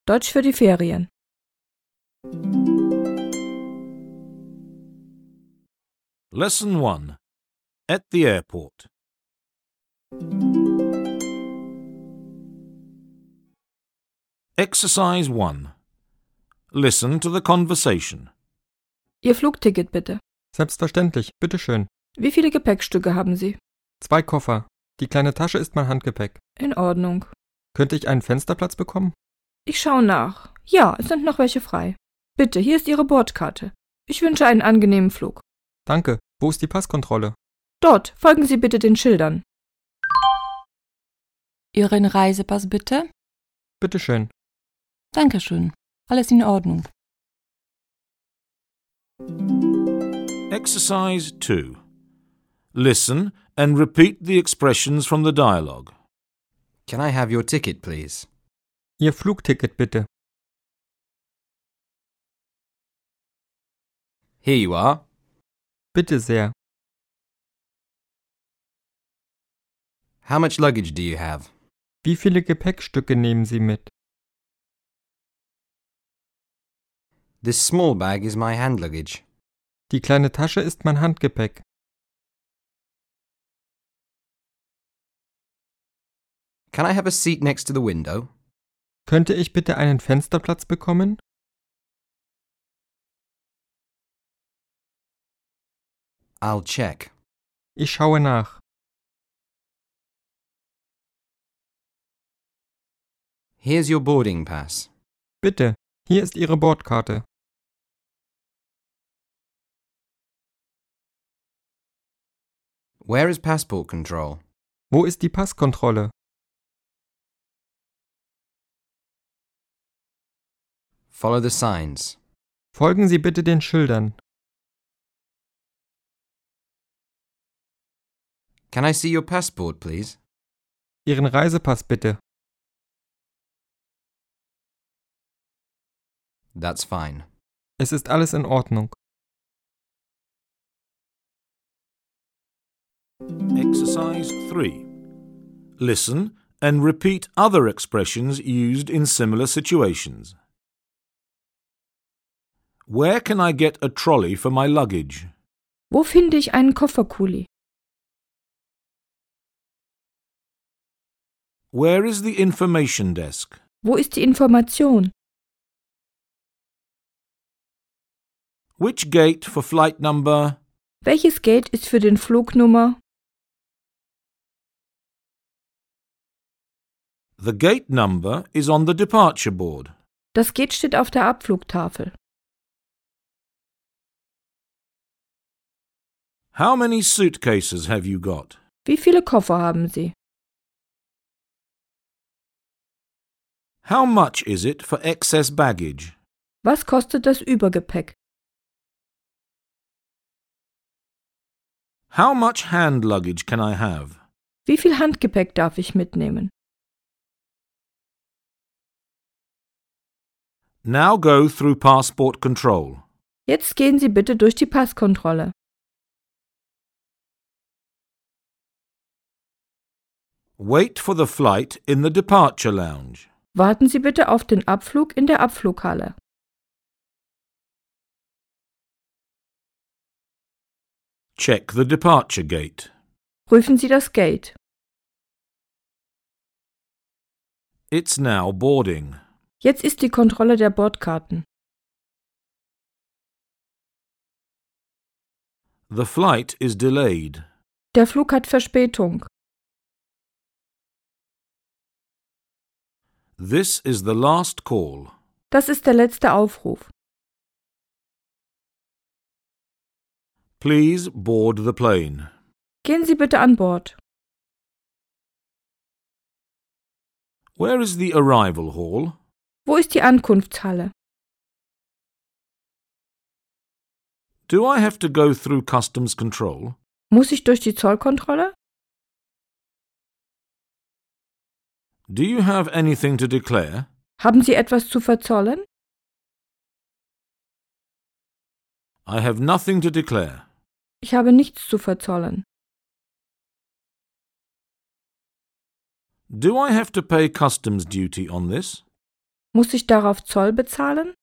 Deutsch für die Ferien. Lesson 1. At the airport. Exercise 1. Listen to the conversation. Ihr Flugticket bitte. Selbstverständlich, bitteschön. Wie viele Gepäckstücke haben Sie? 2 Koffer. Die kleine Tasche ist mein Handgepäck. In Ordnung. Könnte ich einen Fensterplatz bekommen? Ich schaue nach. Ja, es sind noch welche frei. Bitte, hier ist Ihre Bordkarte. Ich wünsche einen angenehmen Flug. Danke. Wo ist die Passkontrolle? Dort, folgen Sie bitte den Schildern. Ihren Reisepass bitte? Bitteschön. Dankeschön. Alles in Ordnung. Exercise 2. Listen and repeat the expressions from the dialogue. Can I have your ticket, please? Ihr Flugticket bitte. Here you are. Bitte sehr. How much luggage do you have? Wie viele Gepäckstücke nehmen Sie mit? This small bag is my hand luggage. Die kleine Tasche ist mein Handgepäck. Can I have a seat next to the window? Könnte ich bitte einen Fensterplatz bekommen? I'll check. Ich schaue nach. Here's your boarding pass. Bitte, hier ist Ihre Bordkarte. Where is passport control? Wo ist die Passkontrolle? Follow the signs. Folgen Sie bitte den Schildern. Can I see your passport, please? Ihren Reisepass bitte. That's fine. Es ist alles in Ordnung. Exercise 3. Listen and repeat other expressions used in similar situations. Where can I get a trolley for my luggage? Wo finde ich einen Kofferkuli? Where is the information desk? Wo ist die Information? Which gate for flight number? Welches Gate ist für den Flugnummer? The gate number is on the departure board. Das Gate steht auf der Abflugtafel. How many suitcases have you got? Wie viele Koffer haben Sie? How much is it for excess baggage? Was kostet das Übergepäck? How much hand luggage can I have? Wie viel Handgepäck darf ich mitnehmen? Now go through passport control. Jetzt gehen Sie bitte durch die Passkontrolle. Wait for the flight in the departure lounge. Warten Sie bitte auf den Abflug in der Abflughalle. Check the departure gate. Prüfen Sie das Gate. It's now boarding. Jetzt ist die Kontrolle der Bordkarten. The flight is delayed. Der Flug hat Verspätung. This is the last call. Das ist der letzte Aufruf. Please board the plane. Gehen Sie bitte an Bord. Where is the arrival hall? Wo ist die Ankunftshalle? Do I have to go through customs control? Muss ich durch die Zollkontrolle? Do you have anything to declare? Haben Sie etwas zu verzollen? I have nothing to declare. Ich habe nichts zu verzollen. Do I have to pay customs duty on this? Muss ich darauf Zoll bezahlen?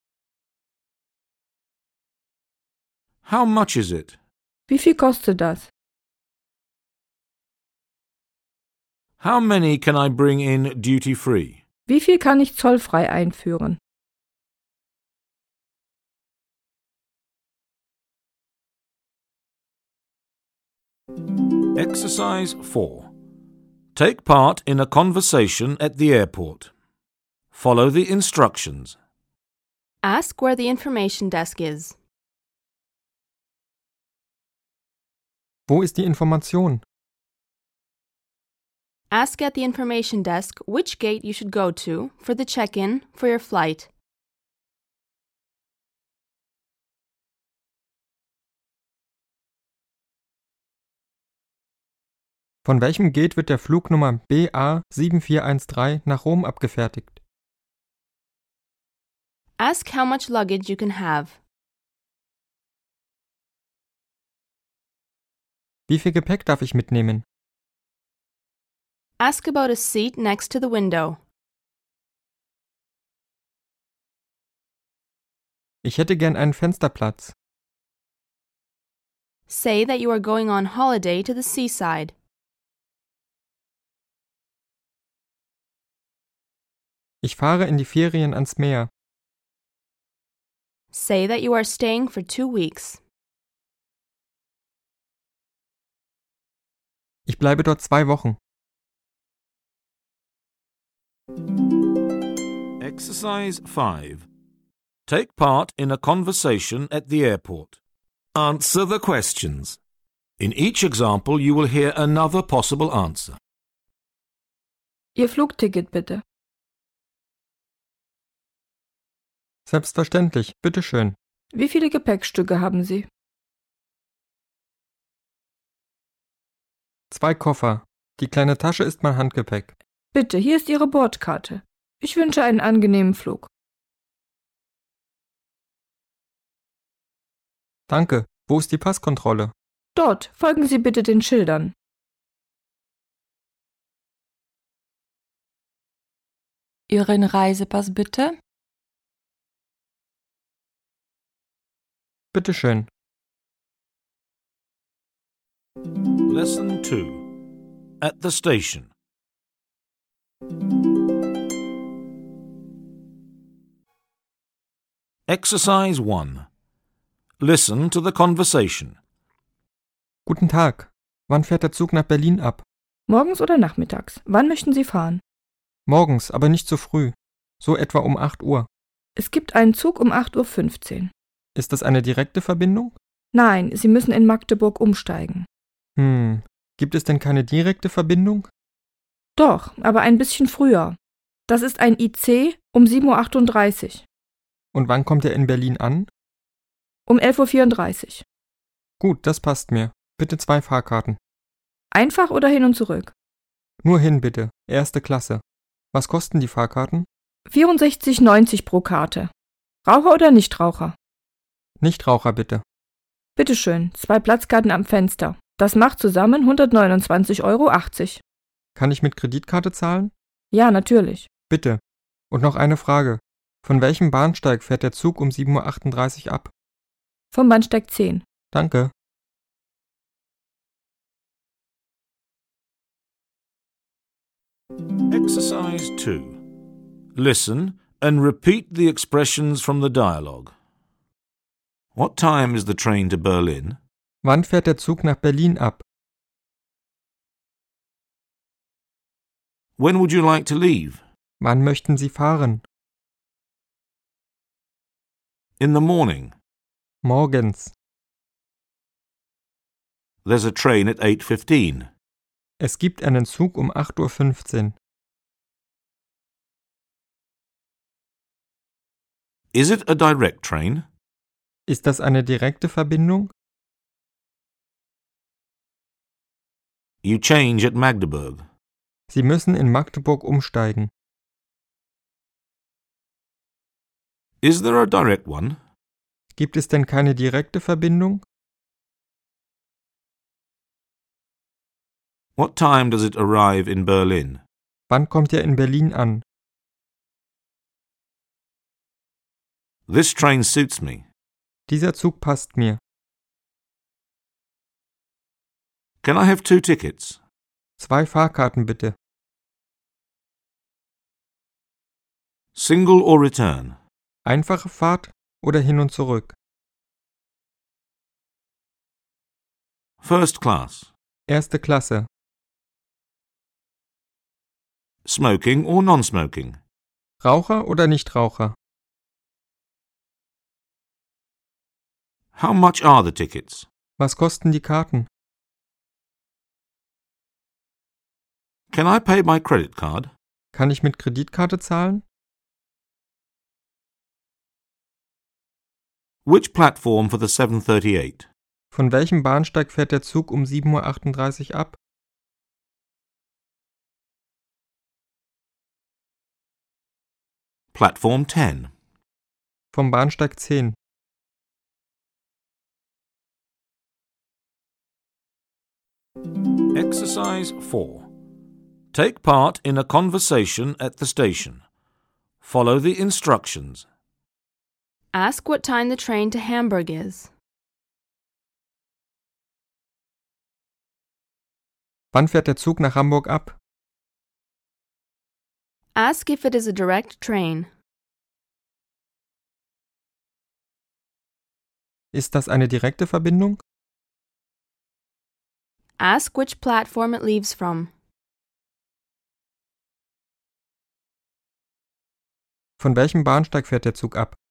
How much is it? Wie viel kostet das? How many can I bring in duty-free? Wie viel kann ich zollfrei einführen? Exercise 4. Take part in a conversation at the airport. Follow the instructions. Ask where the information desk is. Wo ist die Information? Ask at the information desk which gate you should go to for the check-in for your flight. Von welchem Gate wird der Flug Nummer BA 7413 nach Rom abgefertigt? Ask how much luggage you can have. Wie viel Gepäck darf ich mitnehmen? Ask about a seat next to the window. Ich hätte gern einen Fensterplatz. Say that you are going on holiday to the seaside. Ich fahre in die Ferien ans Meer. Say that you are staying for 2 weeks. Ich bleibe dort 2 Wochen. Exercise 5. Take part in a conversation at the airport. Answer the questions. In each example you will hear another possible answer. Ihr Flugticket bitte. Selbstverständlich, bitteschön. Wie viele Gepäckstücke haben Sie? 2 Koffer. Die kleine Tasche ist mein Handgepäck. Bitte, hier ist Ihre Bordkarte. Ich wünsche einen angenehmen Flug. Danke. Wo ist die Passkontrolle? Dort, folgen Sie bitte den Schildern. Ihren Reisepass bitte. Bitteschön. Lesson 2. At the station. Exercise 1. Listen to the conversation. Guten Tag. Wann fährt der Zug nach Berlin ab? Morgens oder nachmittags? Wann möchten Sie fahren? Morgens, aber nicht so früh. So etwa um 8 Uhr. Es gibt einen Zug um 8:15 Uhr. Ist das eine direkte Verbindung? Nein, Sie müssen in Magdeburg umsteigen. Gibt es denn keine direkte Verbindung? Doch, aber ein bisschen früher. Das ist ein IC um 7:38 Uhr. Und wann kommt er in Berlin an? Um 11:34 Uhr. Gut, das passt mir. Bitte 2 Fahrkarten. Einfach oder hin und zurück? Nur hin, bitte. 1. Klasse. Was kosten die Fahrkarten? 64,90 pro Karte. Raucher oder Nichtraucher? Nichtraucher, bitte. Bitteschön, 2 Platzkarten am Fenster. Das macht zusammen 129,80 Euro. Kann ich mit Kreditkarte zahlen? Ja, natürlich. Bitte. Und noch eine Frage. Von welchem Bahnsteig fährt der Zug um 7:38 Uhr ab? Vom Bahnsteig 10. Danke. Exercise 2. Listen and repeat the expressions from the dialogue. What time is the train to Berlin? Wann fährt der Zug nach Berlin ab? When would you like to leave? Wann möchten Sie fahren? In the morning. Morgens. There's a train at 8:15. Es gibt einen Zug um 8:15 Uhr. Is it a direct train? Ist das eine direkte Verbindung? You change at Magdeburg. Sie müssen in Magdeburg umsteigen. Is there a direct one? Gibt es denn keine direkte Verbindung? What time does it arrive in Berlin? Wann kommt er in Berlin an? This train suits me. Dieser Zug passt mir. Can I have 2 tickets? 2 Fahrkarten bitte. Single or return? Einfache Fahrt oder hin und zurück? First class? Erste Klasse. Smoking or non-smoking? Raucher oder Nichtraucher? How much are the tickets? Was kosten die Karten? Can I pay by credit card? Kann ich mit Kreditkarte zahlen? Which platform for the 7:38? Von welchem Bahnsteig fährt der Zug um 7:38 Uhr ab? Platform 10. Vom Bahnsteig 10. Exercise 4. Take part in a conversation at the station. Follow the instructions. Ask what time the train to Hamburg is. Wann fährt der Zug nach Hamburg ab? Ask if it is a direct train. Ist das eine direkte Verbindung? Ask which platform it leaves from. Von welchem Bahnsteig fährt der Zug ab?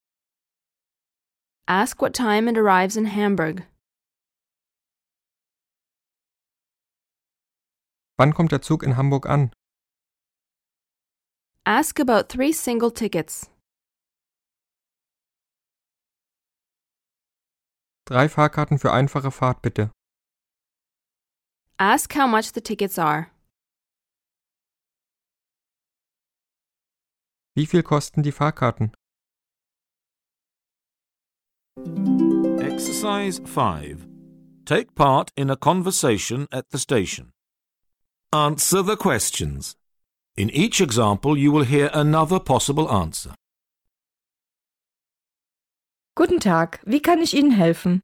Ask what time it arrives in Hamburg. Wann kommt der Zug in Hamburg an? Ask about 3 single tickets. 3 Fahrkarten für einfache Fahrt bitte. Ask how much the tickets are. Wie viel kosten die Fahrkarten? Exercise 5. Take part in a conversation at the station. Answer the questions. In each example, you will hear another possible answer. Guten Tag, wie kann ich Ihnen helfen?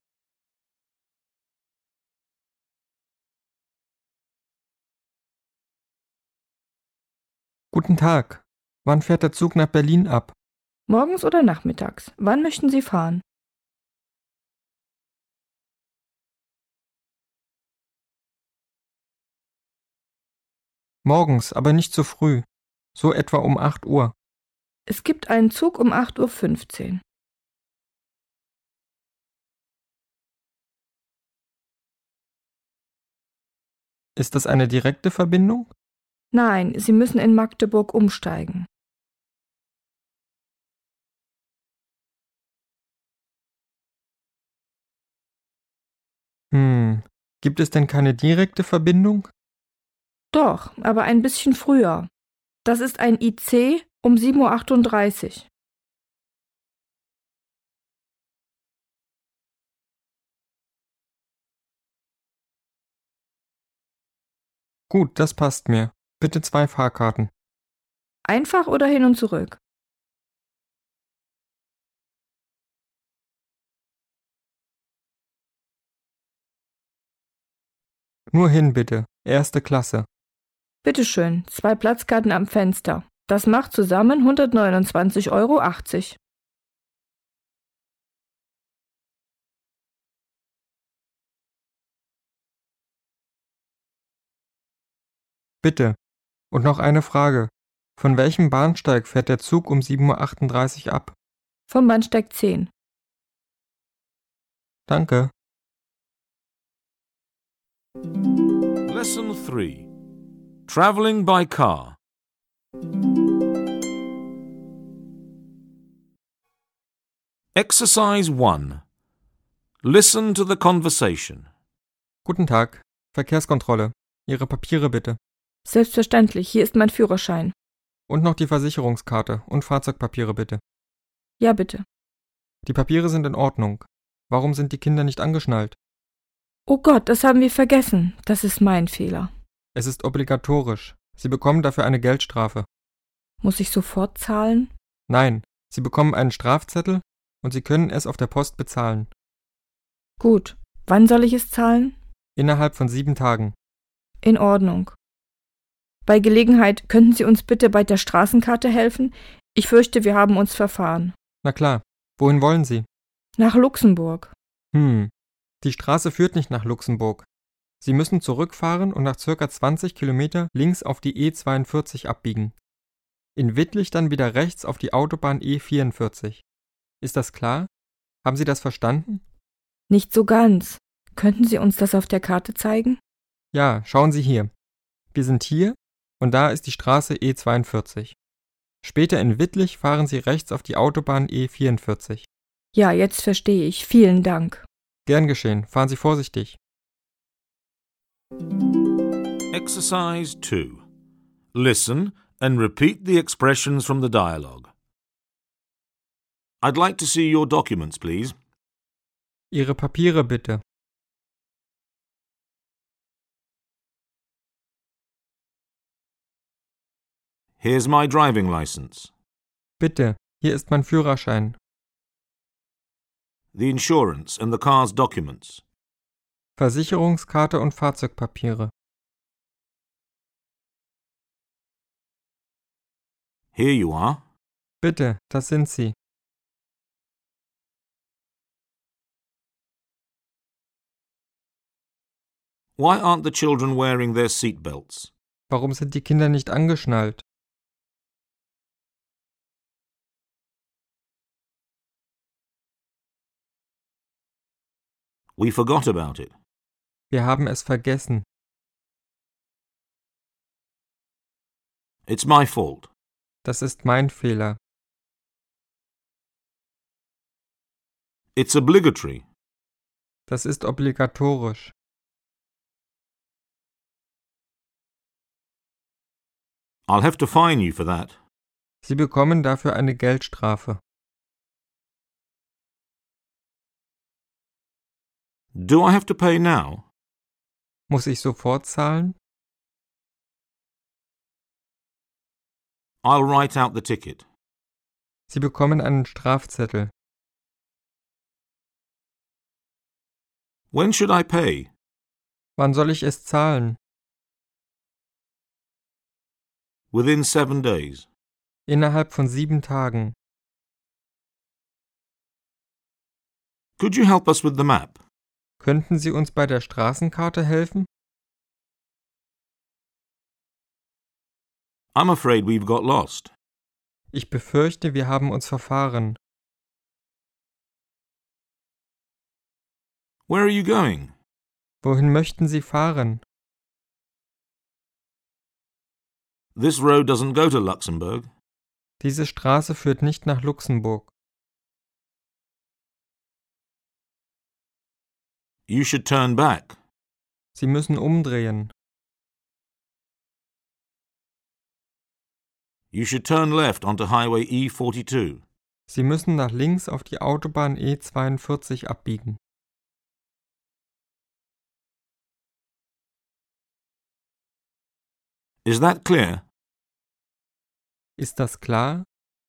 Guten Tag. Wann fährt der Zug nach Berlin ab? Morgens oder nachmittags? Wann möchten Sie fahren? Morgens, aber nicht zu früh. So etwa um 8 Uhr. Es gibt einen Zug um 8:15 Uhr. Ist das eine direkte Verbindung? Nein, Sie müssen in Magdeburg umsteigen. Gibt es denn keine direkte Verbindung? Doch, aber ein bisschen früher. Das ist ein IC um 7:38 Uhr. Gut, das passt mir. Bitte 2 Fahrkarten. Einfach oder hin und zurück? Nur hin bitte. Erste Klasse. Bitteschön, 2 Platzkarten am Fenster. Das macht zusammen 129,80 Euro. Bitte. Und noch eine Frage. Von welchem Bahnsteig fährt der Zug um 7:38 Uhr ab? Vom Bahnsteig 10. Danke. Lesson 3. Travelling by car. Exercise 1. Listen to the conversation. Guten Tag. Verkehrskontrolle. Ihre Papiere bitte. Selbstverständlich, hier ist mein Führerschein. Und noch die Versicherungskarte und Fahrzeugpapiere bitte. Ja, bitte. Die Papiere sind in Ordnung. Warum sind die Kinder nicht angeschnallt? Oh Gott, das haben wir vergessen. Das ist mein Fehler. Es ist obligatorisch. Sie bekommen dafür eine Geldstrafe. Muss ich sofort zahlen? Nein, Sie bekommen einen Strafzettel und Sie können es auf der Post bezahlen. Gut. Wann soll ich es zahlen? Innerhalb von 7 Tagen. In Ordnung. Bei Gelegenheit könnten Sie uns bitte bei der Straßenkarte helfen? Ich fürchte, wir haben uns verfahren. Na klar. Wohin wollen Sie? Nach Luxemburg. Die Straße führt nicht nach Luxemburg. Sie müssen zurückfahren und nach ca. 20 Kilometer links auf die E42 abbiegen. In Wittlich dann wieder rechts auf die Autobahn E44. Ist das klar? Haben Sie das verstanden? Nicht so ganz. Könnten Sie uns das auf der Karte zeigen? Ja, schauen Sie hier. Wir sind hier und da ist die Straße E42. Später in Wittlich fahren Sie rechts auf die Autobahn E44. Ja, jetzt verstehe ich. Vielen Dank. Gern geschehen. Fahren Sie vorsichtig. Exercise 2. Listen and repeat the expressions from the dialogue. I'd like to see your documents, please. Ihre Papiere bitte. Here's my driving license. Bitte, hier ist mein Führerschein. The insurance and the car's documents. Versicherungskarte und Fahrzeugpapiere. Here you are. Bitte, das sind sie. Why aren't the children wearing their seat belts? Warum sind die Kinder nicht angeschnallt? We forgot about it. Wir haben es vergessen. It's my fault. Das ist mein Fehler. It's obligatory. Das ist obligatorisch. I'll have to fine you for that. Sie bekommen dafür eine Geldstrafe. Do I have to pay now? Muss ich sofort zahlen? I'll write out the ticket. Sie bekommen einen Strafzettel. When should I pay? Wann soll ich es zahlen? Within 7 days. Innerhalb von 7 Tagen. Could you help us with the map? Könnten Sie uns bei der Straßenkarte helfen? I'm afraid we've got lost. Ich befürchte, wir haben uns verfahren. Where are you going? Wohin möchten Sie fahren? This road doesn't go to Luxembourg. Diese Straße führt nicht nach Luxemburg. You should turn back. Sie müssen umdrehen. You should turn left onto Highway E42. Sie müssen nach links auf die Autobahn E42 abbiegen. Is that clear? Ist das klar?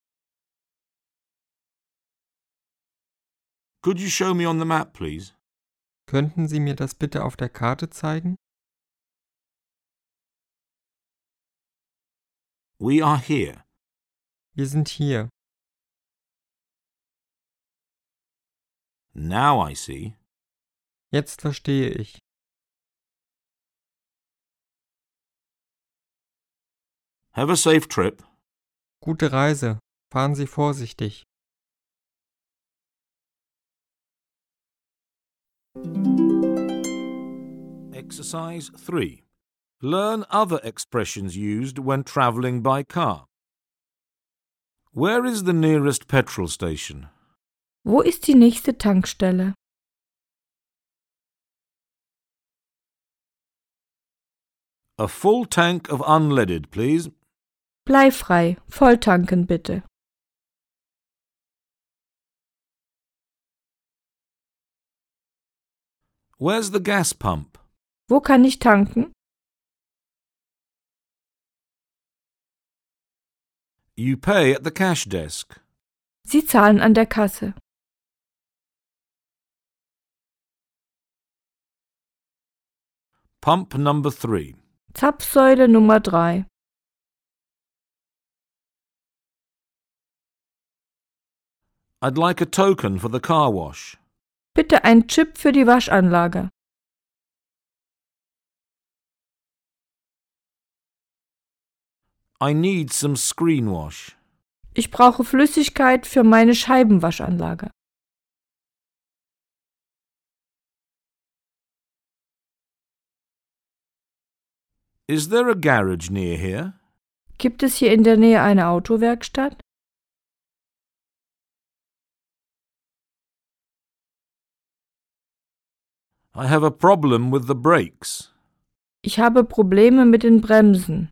Could you show me on the map, please? Könnten Sie mir das bitte auf der Karte zeigen? We are here. Wir sind hier. Now I see. Jetzt verstehe ich. Have a safe trip. Gute Reise. Fahren Sie vorsichtig. Exercise 3. Learn other expressions used when travelling by car. Where is the nearest petrol station? Wo ist die nächste Tankstelle? A full tank of unleaded, please. Bleifrei. Volltanken bitte. Where's the gas pump? Wo kann ich tanken? You pay at the cash desk. Sie zahlen an der Kasse. Pump number 3. Zapfsäule Nummer 3. I'd like a token for the car wash. Bitte ein Chip für die Waschanlage. I need some screen wash. Ich brauche Flüssigkeit für meine Scheibenwaschanlage. Is there a garage near here? Gibt es hier in der Nähe eine Autowerkstatt? I have a problem with the brakes. Ich habe Probleme mit den Bremsen.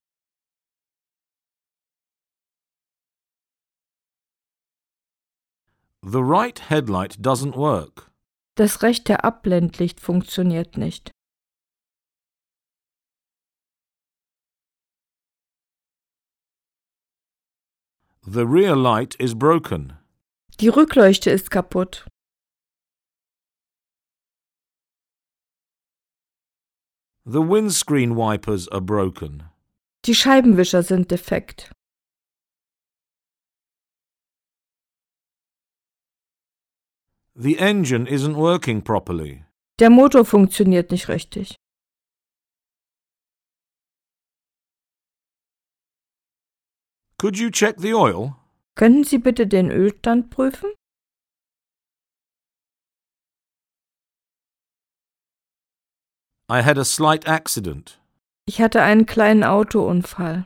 The right headlight doesn't work. Das rechte Abblendlicht funktioniert nicht. The rear light is broken. Die Rückleuchte ist kaputt. The windscreen wipers are broken. Die Scheibenwischer sind defekt. The engine isn't working properly. Der Motor funktioniert nicht richtig. Could you check the oil? Könnten Sie bitte den Ölstand prüfen? I had a slight accident. Ich hatte einen kleinen Autounfall.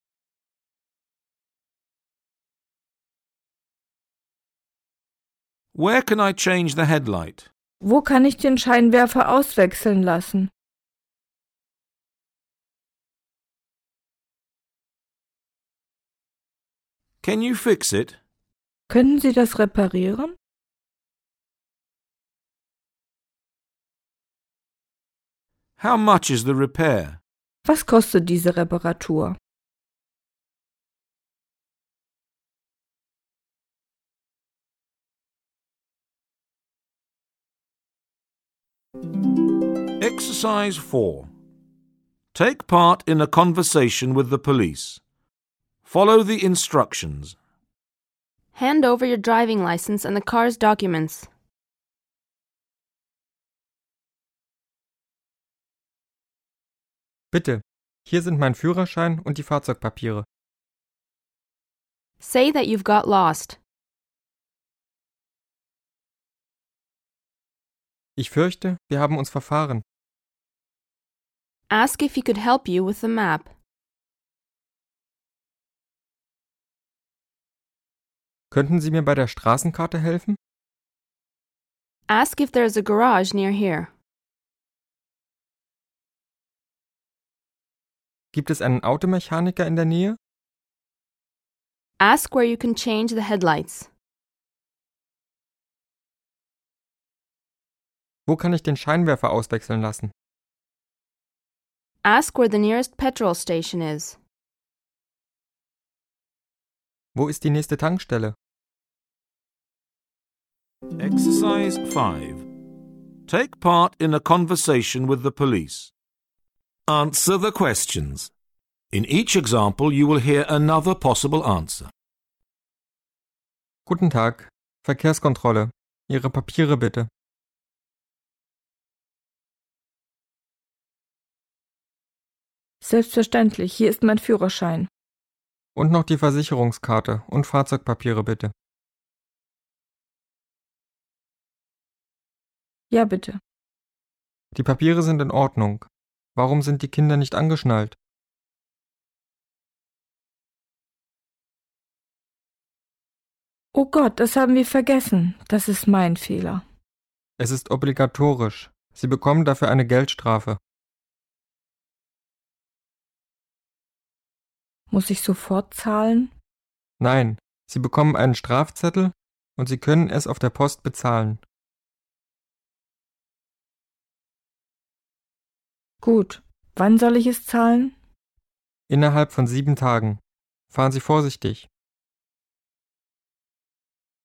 Where can I change the headlight? Wo kann ich den Scheinwerfer auswechseln lassen? Can you fix it? Könnten Sie das reparieren? How much is the repair? Was kostet diese Reparatur? Exercise 4. Take part in a conversation with the police. Follow the instructions. Hand over your driving license and the car's documents. Bitte, hier sind mein Führerschein und die Fahrzeugpapiere. Say that you've got lost. Ich fürchte, wir haben uns verfahren. Ask if he could help you with the map. Könnten Sie mir bei der Straßenkarte helfen? Ask if there is a garage near here. Gibt es einen Automechaniker in der Nähe? Ask where you can change the headlights. Wo kann ich den Scheinwerfer auswechseln lassen? Ask where the nearest petrol station is. Wo ist die nächste Tankstelle? Exercise 5. Take part in a conversation with the police. Answer the questions. In each example you will hear another possible answer. Guten Tag, Verkehrskontrolle. Ihre Papiere bitte. Selbstverständlich, hier ist mein Führerschein. Und noch die Versicherungskarte und Fahrzeugpapiere bitte. Ja, bitte. Die Papiere sind in Ordnung. Warum sind die Kinder nicht angeschnallt? Oh Gott, das haben wir vergessen. Das ist mein Fehler. Es ist obligatorisch. Sie bekommen dafür eine Geldstrafe. Muss ich sofort zahlen? Nein, Sie bekommen einen Strafzettel und Sie können es auf der Post bezahlen. Gut. Wann soll ich es zahlen? Innerhalb von 7 Tagen. Fahren Sie vorsichtig.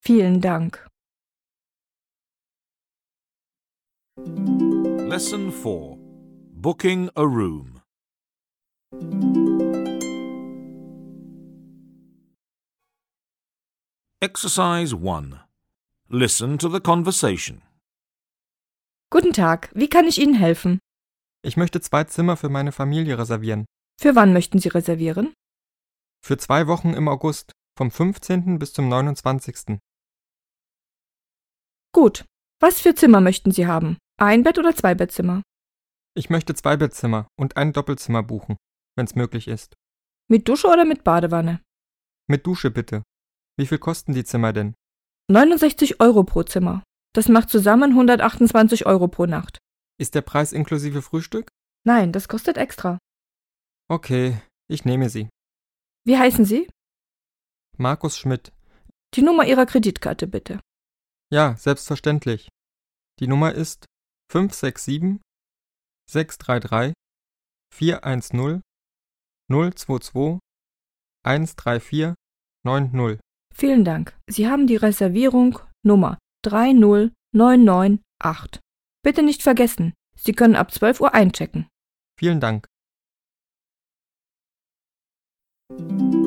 Vielen Dank. Lesson 4. Booking a room. Exercise 1. Listen to the conversation. Guten Tag, wie kann ich Ihnen helfen? Ich möchte 2 Zimmer für meine Familie reservieren. Für wann möchten Sie reservieren? Für 2 Wochen im August, vom 15. bis zum 29. Gut. Was für Zimmer möchten Sie haben? Ein-Bett- oder Zwei-Bettzimmer? Ich möchte 2 Bettzimmer und ein Doppelzimmer buchen, wenn's möglich ist. Mit Dusche oder mit Badewanne? Mit Dusche bitte. Wie viel kosten die Zimmer denn? 69 € pro Zimmer. Das macht zusammen 128 € pro Nacht. Ist der Preis inklusive Frühstück? Nein, das kostet extra. Okay, ich nehme sie. Wie heißen Sie? Markus Schmidt. Die Nummer Ihrer Kreditkarte bitte. Ja, selbstverständlich. Die Nummer ist 567 633 410 022 134 90. Vielen Dank. Sie haben die Reservierung Nummer 30998. Bitte nicht vergessen, Sie können ab 12 Uhr einchecken. Vielen Dank.